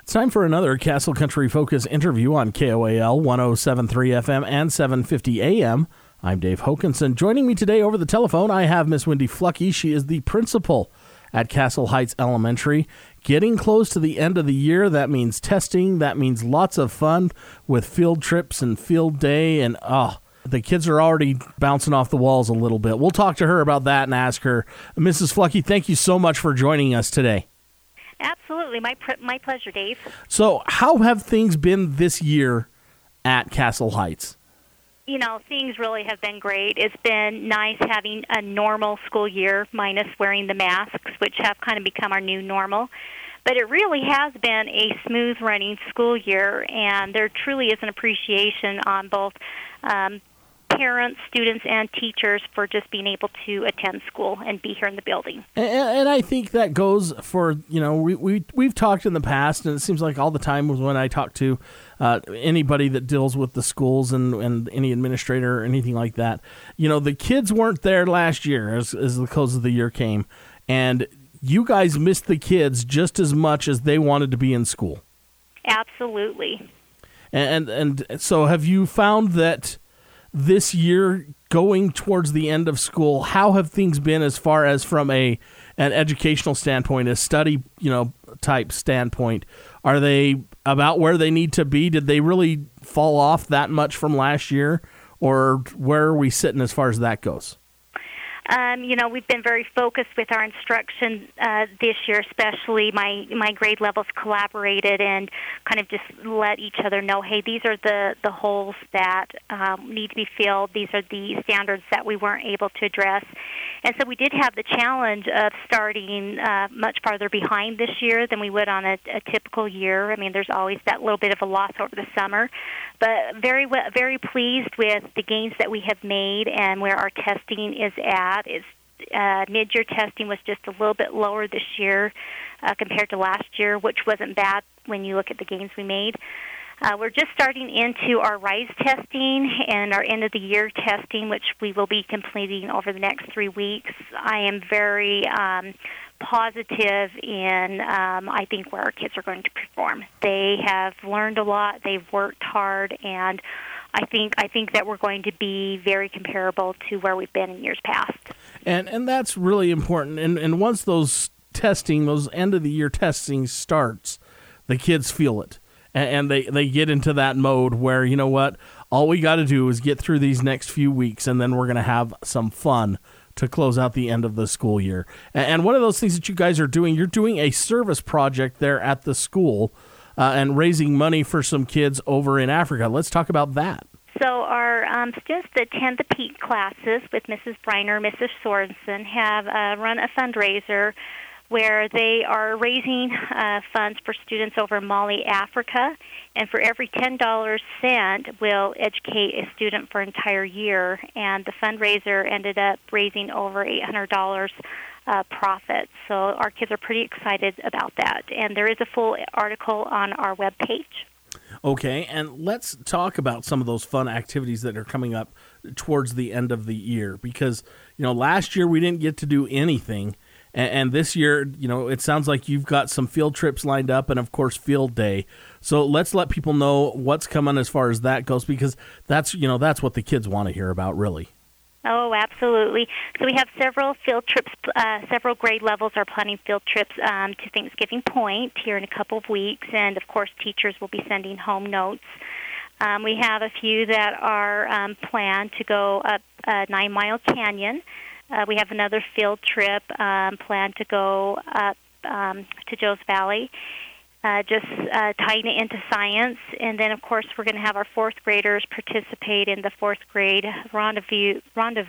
It's time for another Castle Country Focus interview on KOAL 107.3 FM and 750 AM. I'm Dave Hokanson. Joining me today over the telephone, I have Miss Wendy Fluckey. She is the principal at Castle Heights Elementary. Getting close to the end of the year, that means testing, that means lots of fun with field trips and field day, and the kids are already bouncing off the walls a little bit. We'll talk to her about that and ask her. Mrs. Fluckey, thank you so much for joining us today. Absolutely. My pleasure, Dave. So how have things been this year at Castle Heights? You know, things really have been great. It's been nice having a normal school year minus wearing the masks, which have kind of become our new normal. But it really has been a smooth-running school year, and there truly is an appreciation on both parents, students, and teachers for just being able to attend school and be here in the building. And I think that goes for, you know, we've talked in the past, and it seems like all the time when I talk to anybody that deals with the schools and any administrator or anything like that, you know, the kids weren't there last year as the close of the year came, and you guys missed the kids just as much as they wanted to be in school. Absolutely. And so have you found that this year, going towards the end of school, how have things been as far as from an educational standpoint, a study, type standpoint? Are they about where they need to be? Did they really fall off that much from last year, or where are we sitting as far as that goes? We've been very focused with our instruction this year, especially my grade levels collaborated and kind of just let each other know, hey, these are the holes that need to be filled. These are the standards that we weren't able to address. And so we did have the challenge of starting much farther behind this year than we would on a typical year. I mean, there's always that little bit of a loss over the summer. But very pleased with the gains that we have made and where our testing is at. Mid-year testing was just a little bit lower this year compared to last year, which wasn't bad when you look at the gains we made. We're just starting into our RISE testing and our end-of-the-year testing, which we will be completing over the next 3 weeks. I am very positive in, I think, where our kids are going to perform. They have learned a lot. They've worked hard, and I think that we're going to be very comparable to where we've been in years past. And that's really important. And once those end-of-the-year testing starts, the kids feel it. And they get into that mode where, you know what, all we got to do is get through these next few weeks, and then we're going to have some fun to close out the end of the school year. And one of those things that you guys are doing, you're doing a service project there at the school and raising money for some kids over in Africa. Let's talk about that. So our students that attend the PEAK classes with Mrs. Briner, Mrs. Sorensen, have run a fundraiser where they are raising funds for students over in Mali, Africa, and for every $10 sent will educate a student for an entire year. And the fundraiser ended up raising over $800 profit. So our kids are pretty excited about that. And there is a full article on our webpage. Okay, and let's talk about some of those fun activities that are coming up towards the end of the year. Because, last year we didn't get to do anything. And this year, it sounds like you've got some field trips lined up and, of course, field day. So let's let people know what's coming as far as that goes, because that's what the kids want to hear about, really. Oh, absolutely. So we have several field trips. Several grade levels are planning field trips to Thanksgiving Point here in a couple of weeks. And, of course, teachers will be sending home notes. We have a few that are planned to go up 9 Mile Canyon. We have another field trip planned to go up to Joe's Valley, just tying it into science. And then, of course, we're going to have our fourth graders participate in the fourth grade rendezvous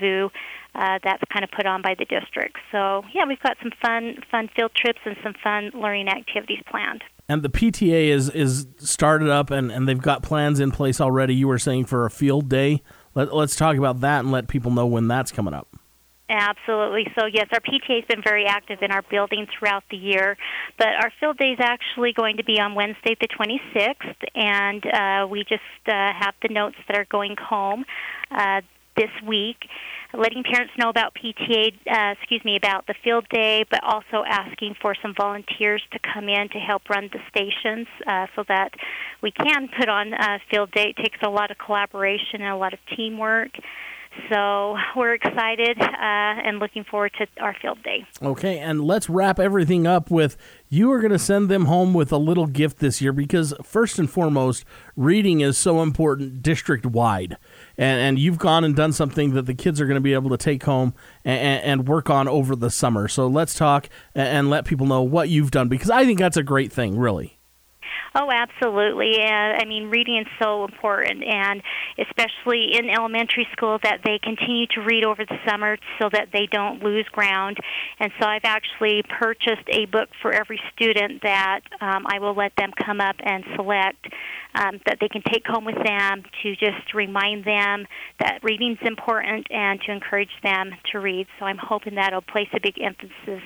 that's kind of put on by the district. So, yeah, we've got some fun field trips and some fun learning activities planned. And the PTA is started up, and they've got plans in place already, you were saying, for a field day. Let's talk about that and let people know when that's coming up. Absolutely. So, yes, our PTA has been very active in our building throughout the year, but our field day is actually going to be on Wednesday the 26th, and we just have the notes that are going home. this week, letting parents know about about the field day, but also asking for some volunteers to come in to help run the stations so that we can put on a field day. It takes a lot of collaboration and a lot of teamwork. So we're excited and looking forward to our field day. Okay, and let's wrap everything up with, you are going to send them home with a little gift this year because, first and foremost, reading is so important district-wide. And you've gone and done something that the kids are going to be able to take home and work on over the summer. So let's talk and let people know what you've done, because I think that's a great thing, really. Oh, absolutely. I mean, reading is so important, and especially in elementary school, that they continue to read over the summer so that they don't lose ground. And so I've actually purchased a book for every student that I will let them come up and select that they can take home with them to just remind them that reading's important and to encourage them to read. So I'm hoping that'll place a big emphasis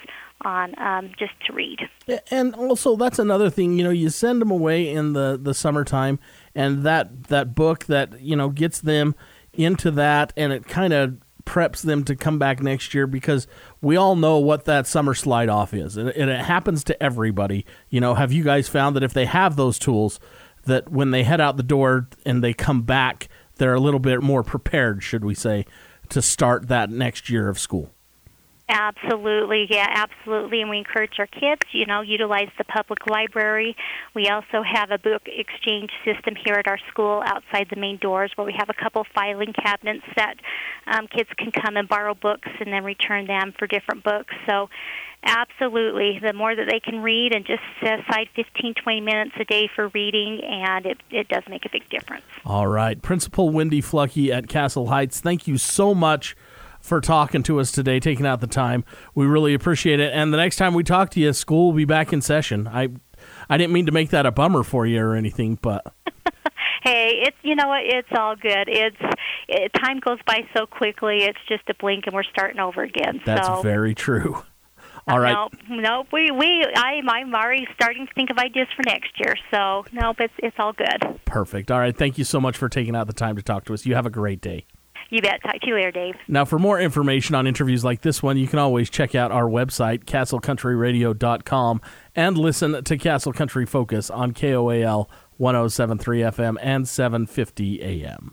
on just to read. And also, that's another thing, you send them away in the summertime, and that book that, gets them into that, and it kind of preps them to come back next year, because we all know what that summer slide off is, and it happens to everybody. Have you guys found that if they have those tools, that when they head out the door and they come back, they're a little bit more prepared, should we say, to start that next year of school? Absolutely, yeah, absolutely. And we encourage our kids, utilize the public library. We also have a book exchange system here at our school outside the main doors, where we have a couple filing cabinets that kids can come and borrow books and then return them for different books. So absolutely, the more that they can read, and just set aside 15, 20 minutes a day for reading, and it does make a big difference. All right. Principal Wendy Fluckey at Castle Heights, thank you so much for talking to us today, taking out the time. We really appreciate it. And the next time we talk to you, school will be back in session. I didn't mean to make that a bummer for you or anything, but hey, it's all good. Time goes by so quickly. It's just a blink, and we're starting over again. That's very true. All right. Nope. I'm already starting to think of ideas for next year. So nope, it's all good. Perfect. All right. Thank you so much for taking out the time to talk to us. You have a great day. You bet. Talk to you later, Dave. Now, for more information on interviews like this one, you can always check out our website, castlecountryradio.com, and listen to Castle Country Focus on KOAL 107.3 FM and 750 AM.